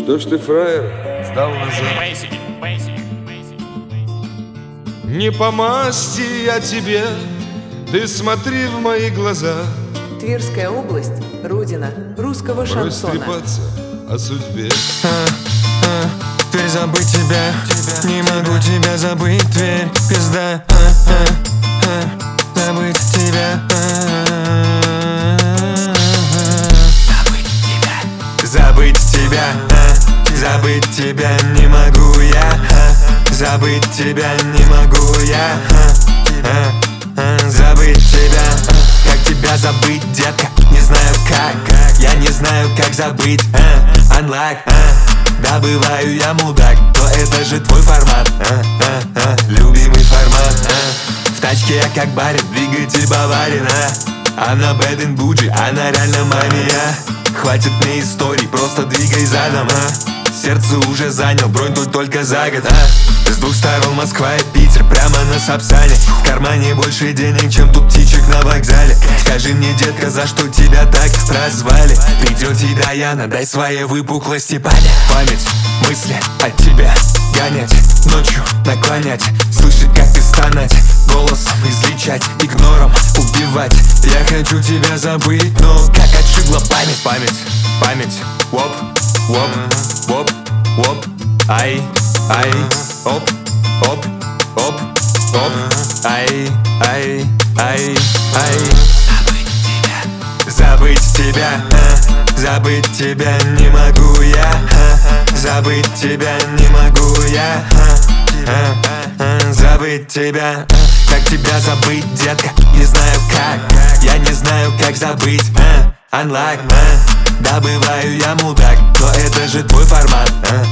Что ж ты, фраер, сдал назад? Не по масти я тебе, ты смотри в мои глаза. Тверская область, родина русского Брось шансона. трепаться о судьбе. Тверь, забыть тебя, не могу тебя забыть, Тверь, пизда, забыть тебя, забыть тебя, забыть тебя не могу я, забыть тебя не могу я, забыть тебя. Как тебя забыть, детка, не знаю как, я не знаю как забыть, unlike, добываю я мудак, то это же твой формат, любимый формат, в тачке я как барин, двигатель Баварин, она bad and bougie, она реально мания. Хватит мне историй, просто двигай задом, сердце уже занял, бронь тут только за год, С двух сторон Москва и Питер, прямо на Сапсане. В кармане больше денег, чем тут птичек на вокзале. Скажи мне, детка, за что тебя так прозвали? Придет и Даяна, дай своей выпуклости понять. Память, мысли от тебя гонять, ночью наклонять, слышать, как ты стонать, голосом излечать, игнором убивать. Я хочу тебя забыть, но как отшибла память. Память, воп, воп, воп, воп, ай, оп, оп, оп, оп, ай, ай. Забыть тебя, забыть тебя не могу я, забыть тебя не могу я, забыть тебя. Как тебя забыть, детка, не знаю как, я не знаю как забыть, unlike, добываю я мудак, но это же твой формат,